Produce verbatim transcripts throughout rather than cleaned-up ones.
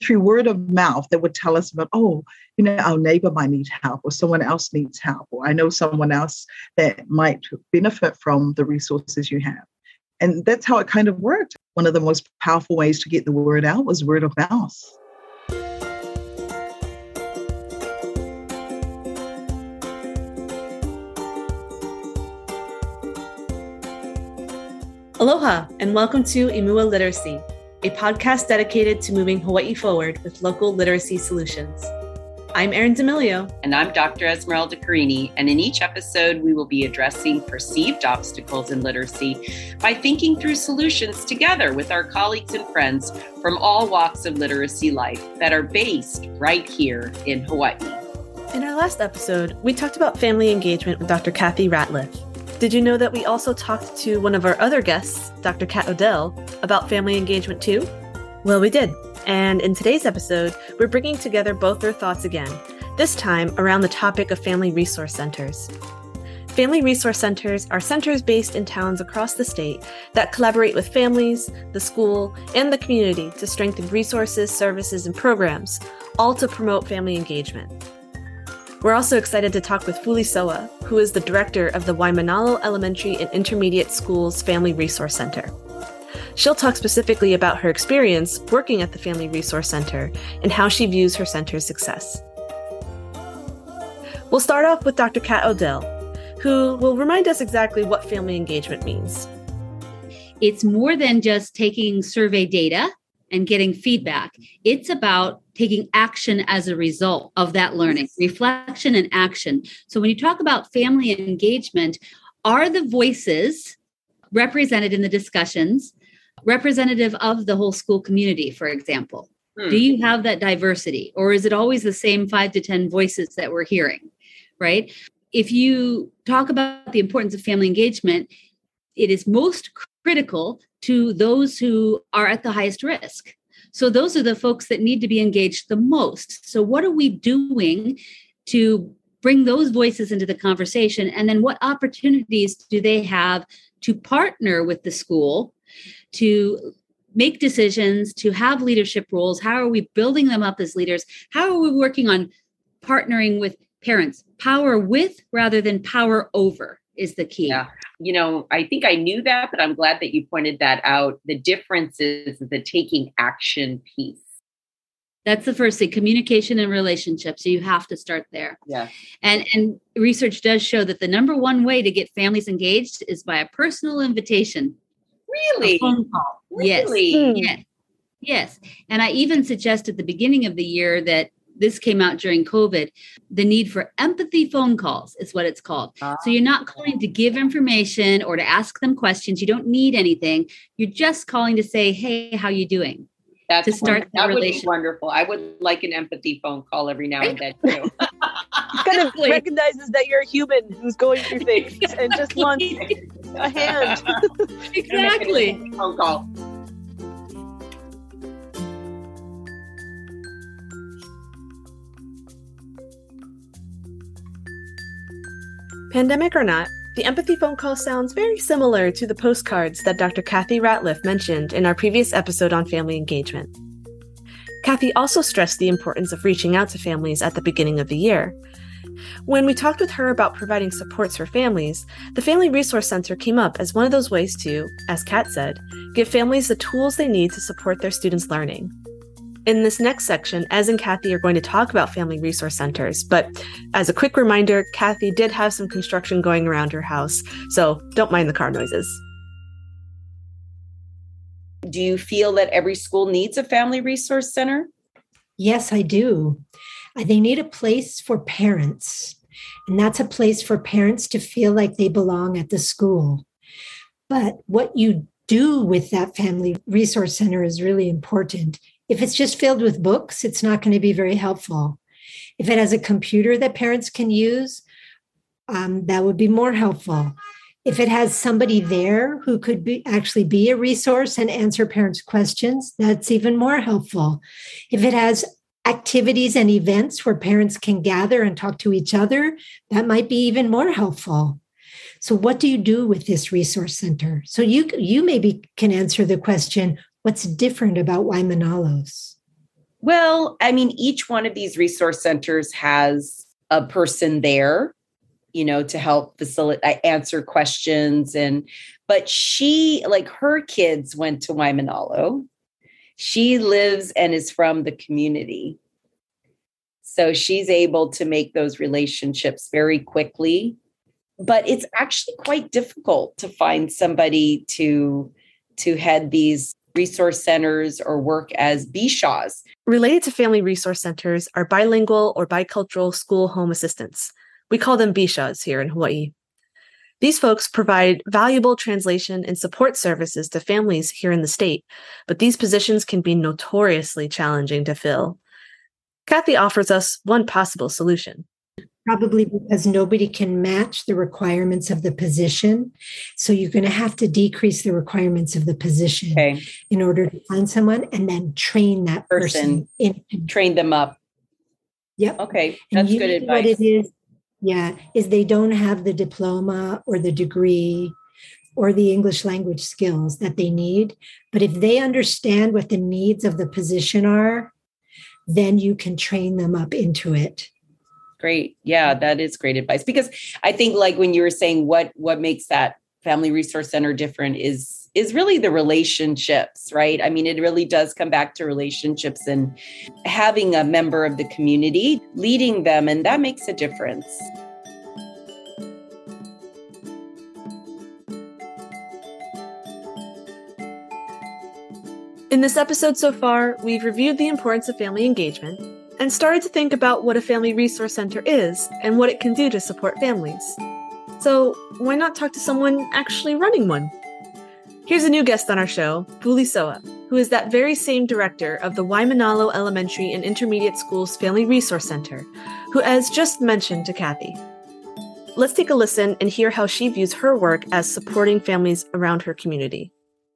through word of mouth that would tell us about, oh, you know, our neighbor might need help or someone else needs help, or I know someone else that might benefit from the resources you have. And that's how it kind of worked. One of the most powerful ways to get the word out was word of mouth. Aloha, and welcome to Imua Literacy, a podcast dedicated to moving Hawaii forward with local literacy solutions. I'm Erin D'Amelio. And I'm Doctor Esmeralda Carini. And in each episode, we will be addressing perceived obstacles in literacy by thinking through solutions together with our colleagues and friends from all walks of literacy life that are based right here in Hawaii. In our last episode, we talked about family engagement with Doctor Kathy Ratliff. Did you know that we also talked to one of our other guests, Doctor Kat Odell, about family engagement too? Well, we did. And in today's episode, we're bringing together both their thoughts again, this time around the topic of family resource centers. Family resource centers are centers based in towns across the state that collaborate with families, the school, and the community to strengthen resources, services, and programs, all to promote family engagement. We're also excited to talk with Fuli Soa, who is the director of the Waimanalo Elementary and Intermediate Schools Family Resource Center. She'll talk specifically about her experience working at the Family Resource Center and how she views her center's success. We'll start off with Doctor Kat Odell, who will remind us exactly what family engagement means. It's more than just taking survey data and getting feedback. It's about taking action as a result of that learning, reflection and action. So when you talk about family engagement, are the voices represented in the discussions representative of the whole school community, for example? Hmm. Do you have that diversity, or is it always the same five to ten voices that we're hearing, right? If you talk about the importance of family engagement, it is most critical to those who are at the highest risk. So those are the folks that need to be engaged the most. So what are we doing to bring those voices into the conversation? And then what opportunities do they have to partner with the school, to make decisions, to have leadership roles? How are we building them up as leaders? How are we working on partnering with parents? Power with rather than power over is the key. Yeah. You know, I think I knew that, but I'm glad that you pointed that out. The difference is the taking action piece. That's the first thing, communication and relationships. So you have to start there. Yeah. And and research does show that the number one way to get families engaged is by a personal invitation. Really? A phone call. Really? Yes. Yes. Yes. And I even suggest at the beginning of the year that this came out during COVID, the need for empathy phone calls is what it's called. Uh, so you're not calling to give information or to ask them questions. You don't need anything. You're just calling to say, hey, how you doing? That's to start that the would be wonderful. I would like an empathy phone call every now and then too. Kind of recognizes that you're a human who's going through things and just wants a hand. Exactly. Phone call. Pandemic or not, the empathy phone call sounds very similar to the postcards that Doctor Kathy Ratliff mentioned in our previous episode on family engagement. Kathy also stressed the importance of reaching out to families at the beginning of the year. When we talked with her about providing supports for families, the Family Resource Center came up as one of those ways to, as Kat said, give families the tools they need to support their students' learning. In this next section, Ez and Kathy are going to talk about family resource centers, but as a quick reminder, Kathy did have some construction going around her house, so don't mind the car noises. Do you feel that every school needs a family resource center? Yes, I do. They need a place for parents, and that's a place for parents to feel like they belong at the school. But what you do with that family resource center is really important. If it's just filled with books, it's not going to be very helpful. If it has a computer that parents can use, um, that would be more helpful. If it has somebody there who could be actually be a resource and answer parents' questions, that's even more helpful. If it has activities and events where parents can gather and talk to each other, that might be even more helpful. So what do you do with this resource center? So you, you maybe can answer the question, what's different about Waimanalo's? Well, I mean, each one of these resource centers has a person there, you know, to help facilitate, answer questions. And, but she, like her kids went to Waimanalo. She lives and is from the community. So she's able to make those relationships very quickly. But it's actually quite difficult to find somebody to, to head these resource centers or work as B S H As. Related to family resource centers are bilingual or bicultural school home assistants. We call them B S H As here in Hawaii. These folks provide valuable translation and support services to families here in the state, but these positions can be notoriously challenging to fill. Kathy offers us one possible solution. Probably because nobody can match the requirements of the position. So you're going to have to decrease the requirements of the position Okay. in order to find someone and then train that person. Person, in. train them up. Yep. Okay, And that's good usually advice. what it is, yeah, is they don't have the diploma or the degree or the English language skills that they need. But if they understand what the needs of the position are, then you can train them up into it. Great. Yeah, that is great advice. Because I think like when you were saying what what makes that family resource center different is is really the relationships, right? I mean, it really does come back to relationships and having a member of the community leading them, and that makes a difference. In this episode so far, we've reviewed the importance of family engagement and started to think about what a family resource center is and what it can do to support families. So why not talk to someone actually running one? Here's a new guest on our show, Puli Soa, who is that very same director of the Waimanalo Elementary and Intermediate Schools Family Resource Center, who has just mentioned to Kathy. Let's take a listen and hear how she views her work as supporting families around her community.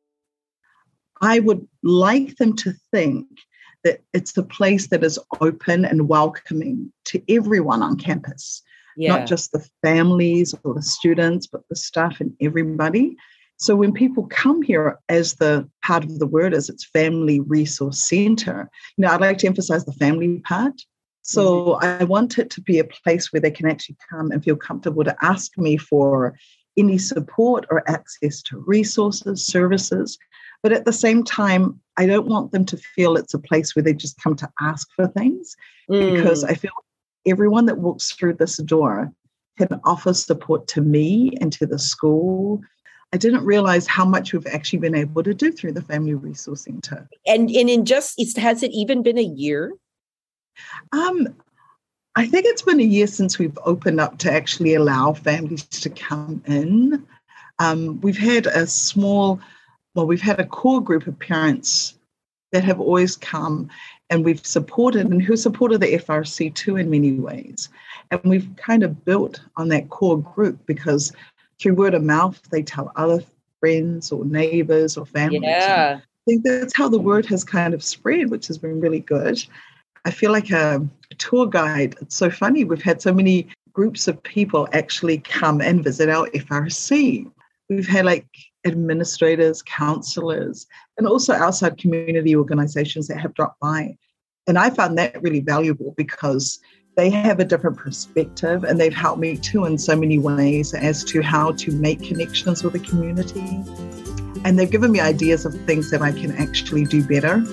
I would like them to think that it's a place that is open and welcoming to everyone on campus, Yeah. not just the families or the students, but the staff and everybody. So when people come here, as the part of the word is, it's Family Resource Center, you know, I'd like to emphasize the family part. So mm-hmm. I want it to be a place where they can actually come and feel comfortable to ask me for any support or access to resources, services. But at the same time, I don't want them to feel it's a place where they just come to ask for things, mm. because I feel everyone that walks through this door can offer support to me and to the school. I didn't realize how much we've actually been able to do through the Family Resource Center. And, and in just, has it even been a year? Um, I think it's been a year since we've opened up to actually allow families to come in. Um, we've had a small... Well, we've had a core group of parents that have always come, and we've supported and who supported the F R C too in many ways. And we've kind of built on that core group because through word of mouth, they tell other friends or neighbors or families. Yeah. I think that's how the word has kind of spread, which has been really good. I feel like a, a tour guide. It's so funny. We've had so many groups of people actually come and visit our F R C. We've had like administrators, counselors, and also outside community organizations that have dropped by. And I found that really valuable because they have a different perspective and they've helped me too in so many ways as to how to make connections with the community. And they've given me ideas of things that I can actually do better.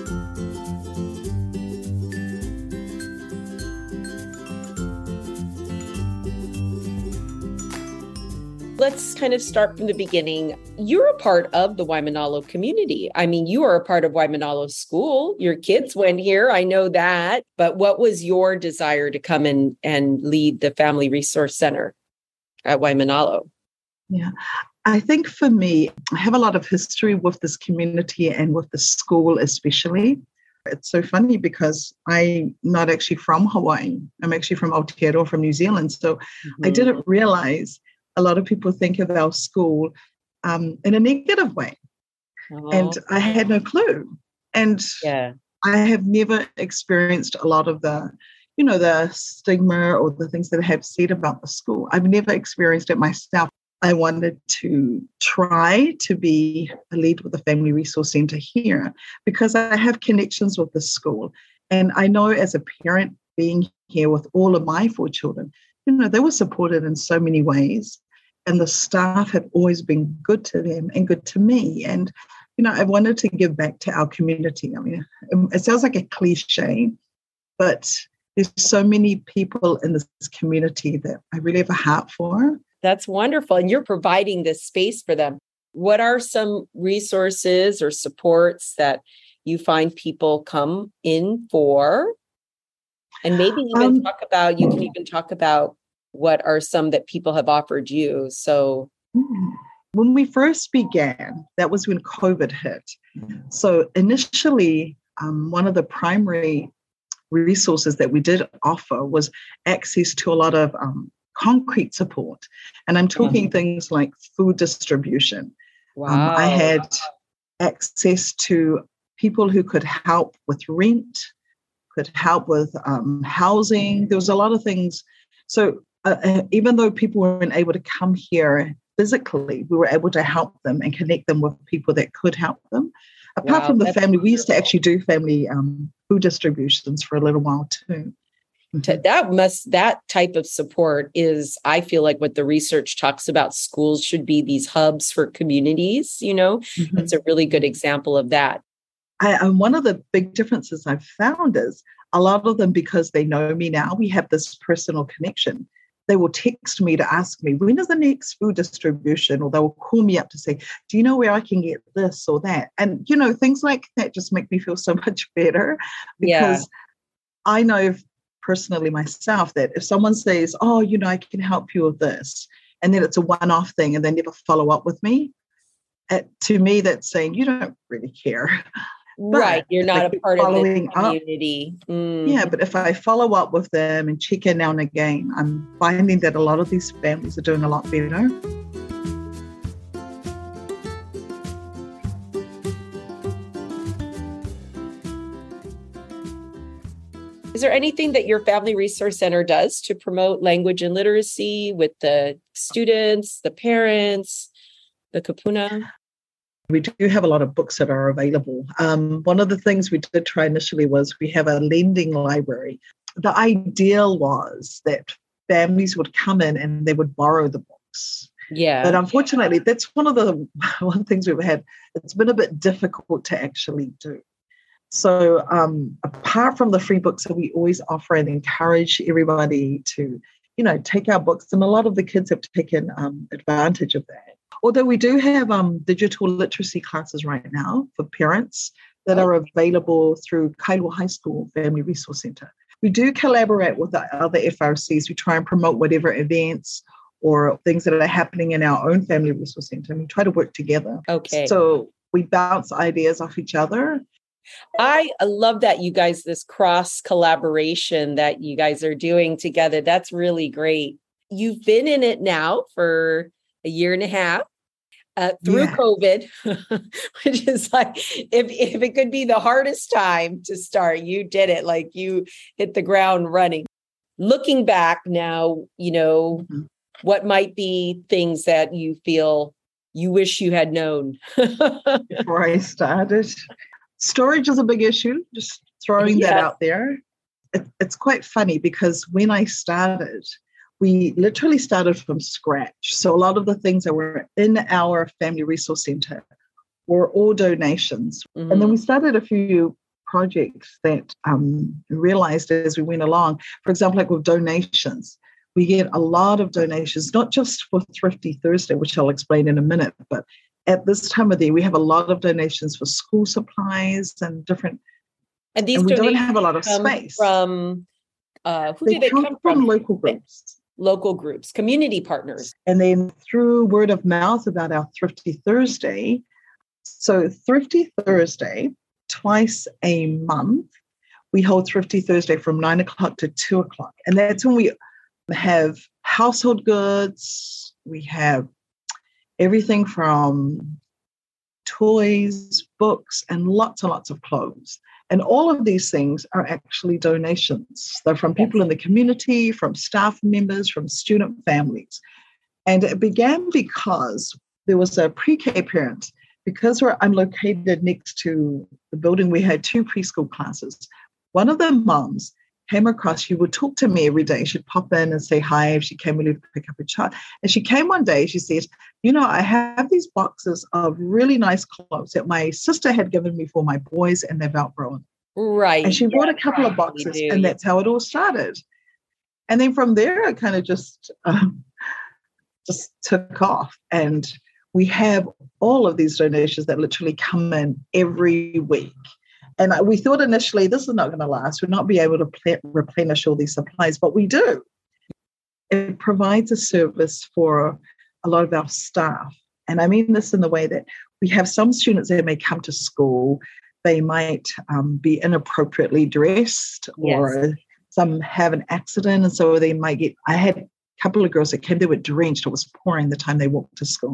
Let's kind of start from the beginning. You're a part of the Waimanalo community. I mean, you are a part of Waimanalo School. Your kids went here. I know that. But what was your desire to come in and lead the Family Resource Center at Waimanalo? Yeah, I think for me, I have a lot of history with this community and with the school especially. It's so funny because I'm not actually from Hawaii. I'm actually from Aotearoa, from New Zealand. So mm-hmm. I didn't realize a lot of people think of our school um, in a negative way. Oh. And I had no clue. And yeah. I have never experienced a lot of the, you know, the stigma or the things that I have said about the school. I've never experienced it myself. I wanted to try to be a lead with the Family Resource Center here because I have connections with the school. And I know as a parent being here with all of my four children, you know, they were supported in so many ways. And the staff have always been good to them and good to me. And, you know, I wanted to give back to our community. I mean, it sounds like a cliche, but there's so many people in this community that I really have a heart for. That's wonderful. And you're providing this space for them. What are some resources or supports that you find people come in for? And maybe even um, talk about, you can even talk about what are some that people have offered you. So when we first began, that was when COVID hit. So initially, um, one of the primary resources that we did offer was access to a lot of um, concrete support. And I'm talking mm-hmm. things like food distribution. Wow. Um, I had access to people who could help with rent, could help with um, housing. There was a lot of things. So uh, even though people weren't able to come here physically, we were able to help them and connect them with people that could help them. Apart wow, from the family, we used to actually do family um, food distributions for a little while too. Mm-hmm. That must, that type of support is, I feel like what the research talks about, schools should be these hubs for communities, you know, mm-hmm. It's a really good example of that. I, and one of the big differences I've found is a lot of them, because they know me now, we have this personal connection. They will text me to ask me, when is the next food distribution? Or they will call me up to say, do you know where I can get this or that? And, you know, things like that just make me feel so much better, because yeah. I know personally myself that if someone says, oh, you know, I can help you with this, and then it's a one-off thing and they never follow up with me, it, to me, that's saying you don't really care. Right. You're not a part of the community. Mm. Yeah, but if I follow up with them and check in now and again, I'm finding that a lot of these families are doing a lot better. Is there anything that your Family Resource Center does to promote language and literacy with the students, the parents, the kupuna? We do have a lot of books that are available. Um, one of the things we did try initially was we have a lending library. The ideal was that families would come in and they would borrow the books. Yeah. But unfortunately, that's one of the one things we've had. It's been a bit difficult to actually do. So um, apart from the free books that we always offer and encourage everybody to, you know, take our books, and a lot of the kids have taken um, advantage of that. Although we do have um, digital literacy classes right now for parents that are available through Kailua High School Family Resource Center. We do collaborate with the other F R Cs. We try and promote whatever events or things that are happening in our own Family Resource Center, and we try to work together. Okay. So we bounce ideas off each other. I love that you guys, this cross collaboration that you guys are doing together. That's really great. You've been in it now for a year and a half. Uh, through yeah. COVID, which is like, if, if it could be the hardest time to start, you did it. Like you hit the ground running. Looking back now, you know, mm-hmm. what might be things that you feel you wish you had known? Before I started. Storage is a big issue, just throwing yes. that out there. It, it's quite funny because when I started, we literally started from scratch. So a lot of the things that were in our Family Resource Center were all donations. Mm-hmm. And then we started a few projects that um, realized as we went along. For example, like with donations, we get a lot of donations, not just for Thrifty Thursday, which I'll explain in a minute, but at this time of the year, we have a lot of donations for school supplies and different. And these and we donations don't have a lot of come space. From uh, who they do they come, come from? from? Local groups. Local groups, community partners. And then through word of mouth about our Thrifty Thursday. So Thrifty Thursday, twice a month, we hold Thrifty Thursday from nine o'clock to two o'clock. And that's when we have household goods. We have everything from toys, books, and lots and lots of clothes. And all of these things are actually donations. They're from people in the community, from staff members, from student families. And it began because there was a pre-K parent. Because we're, I'm located next to the building, we had two preschool classes. one of the moms came across, she would talk to me every day. She'd pop in and say hi if she came really to pick up a child. And she came one day, she said, you know, I have these boxes of really nice clothes that my sister had given me for my boys and they've outgrown. Right. And she bought yeah, a couple right. of boxes do, and yeah. that's how it all started. And then from there, it kind of just, um, just took off. And we have all of these donations that literally come in every week. And we thought initially, this is not going to last. We'll not be able to pl- replenish all these supplies, but we do. It provides a service for a lot of our staff. And I mean this in the way that we have some students that may come to school, they might um, be inappropriately dressed, or yes. some have an accident. And so they might get, I had a couple of girls that came, they were drenched. It was pouring the time they walked to school.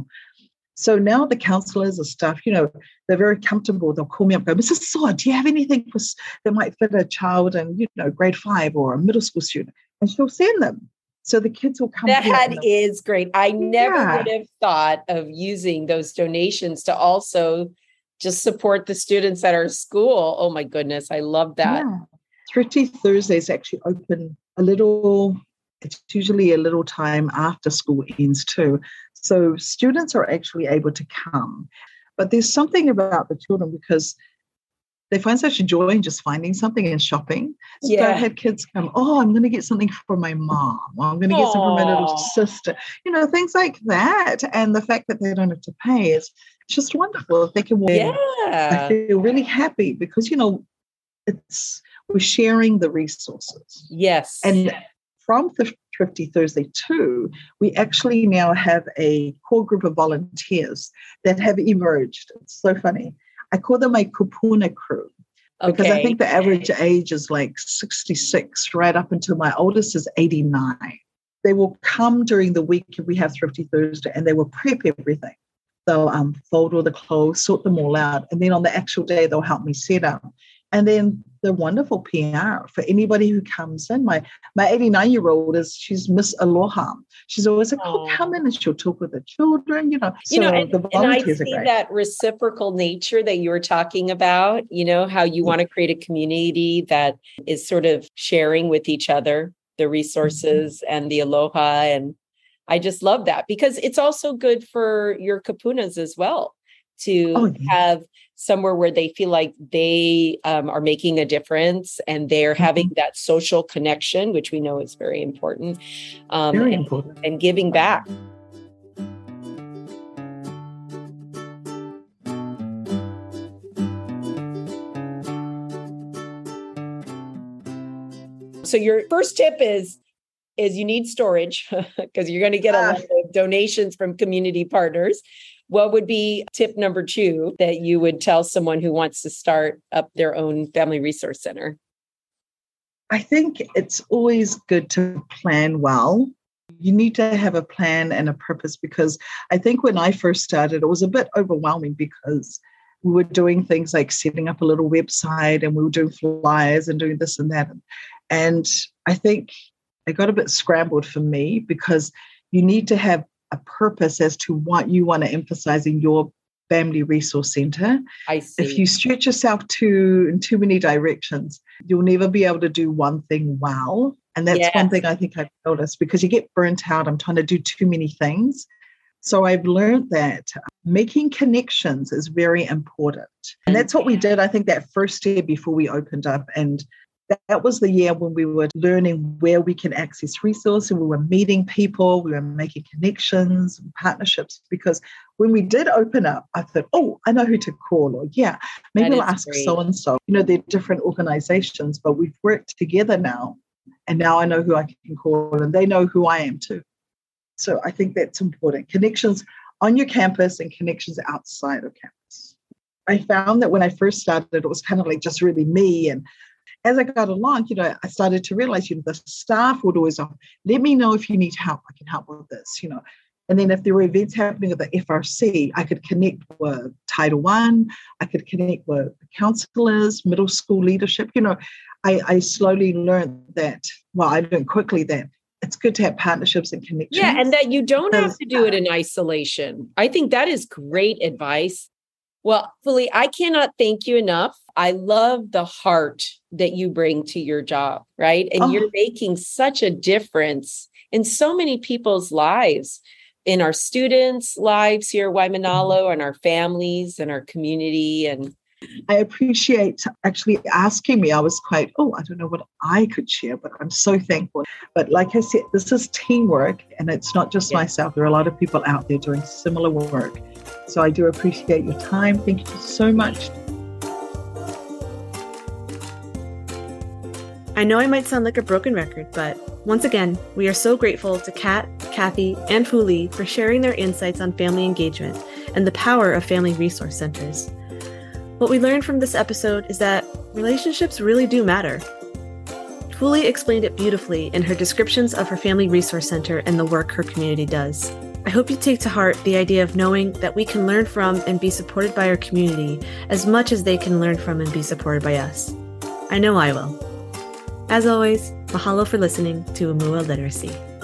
So now the counselors or staff, you know, they're very comfortable. They'll call me up and go, Missus Saw, do you have anything for, that might fit a child in, you know, grade five or a middle school student? And she'll send them. So the kids will come. That is great. I never yeah. would have thought of using those donations to also just support the students at our school. Oh my goodness. I love that. Yeah. Thrifty Thursdays actually open a little, it's usually a little time after school ends too. So students are actually able to come. But there's something about the children because they find such joy in just finding something and shopping. So yeah. I had kids come, oh, I'm going to get something for my mom. Or I'm going to get something for my little sister. You know, things like that. And the fact that they don't have to pay is just wonderful. If they can walk yeah. in, I feel really happy because, you know, it's we're sharing the resources. Yes. And from the Thrifty Thursday too, we actually now have a core group of volunteers that have emerged. It's so funny. I call them a kupuna crew because okay. I think the average age is like sixty-six, right up until my oldest is eighty-nine. They will come during the week if we have Thrifty Thursday and they will prep everything. They'll um, fold all the clothes, sort them all out. And then on the actual day, they'll help me set up. And then the wonderful P R for anybody who comes in. My my eighty-nine-year-old is, she's Miss Aloha. She's always like, oh, come in and she'll talk with the children, you know. So you know, and, the volunteers and I see are great. that reciprocal nature that you were talking about, you know, how you yeah. want to create a community that is sort of sharing with each other the resources mm-hmm. and the aloha. And I just love that because it's also good for your kapunas as well to oh, yeah. have somewhere where they feel like they um, are making a difference and they're mm-hmm. having that social connection, which we know is very important. Um, very and, important. And giving back. So your first tip is, is you need storage because you're going to get a lot of donations from community partners. What would be tip number two that you would tell someone who wants to start up their own family resource center? I think it's always good to plan well. You need to have a plan and a purpose because I think when I first started, it was a bit overwhelming because we were doing things like setting up a little website and we were doing flyers and doing this and that. And I think it got a bit scrambled for me because you need to have a purpose as to what you want to emphasize in your family resource center. I see. If you stretch yourself too in too many directions, you'll never be able to do one thing well. And that's yes. one thing I think I've noticed because you get burnt out. I'm trying to do too many things. So I've learned that making connections is very important. And that's what we did, I think, that first year before we opened up. And that was the year when we were learning where we can access resources, we were meeting people, we were making connections and partnerships. Because when we did open up, I thought, oh, I know who to call. Or yeah, maybe I'll ask great. so-and-so. You know, they're different organizations, but we've worked together now. And now I know who I can call and they know who I am too. So I think that's important. Connections on your campus and connections outside of campus. I found that when I first started, it was kind of like just really me. And as I got along, you know, I started to realize, you know, the staff would always offer, let me know if you need help. I can help with this, you know. And then if there were events happening at the F R C, I could connect with Title One. I could connect with counselors, middle school leadership. You know, I, I slowly learned that, well, I learned quickly that it's good to have partnerships and connections. Yeah, and that you don't have to do it in isolation. I think that is great advice. Well, Fuli, I cannot thank you enough. I love the heart that you bring to your job, right? And oh. you're making such a difference in so many people's lives, in our students' lives here at Waimanalo, and our families and our community. And I appreciate actually asking me. I was quite, oh, I don't know what I could share, but I'm so thankful. But like I said, this is teamwork, and it's not just yeah. myself. There are a lot of people out there doing similar work. So I do appreciate your time. Thank you so much. I know I might sound like a broken record, but once again, we are so grateful to Kat, Kathy, and Fuli for sharing their insights on family engagement and the power of family resource centers. What we learned from this episode is that relationships really do matter. Fuli explained it beautifully in her descriptions of her family resource center and the work her community does. I hope you take to heart the idea of knowing that we can learn from and be supported by our community as much as they can learn from and be supported by us. I know I will. As always, mahalo for listening to Umua Literacy.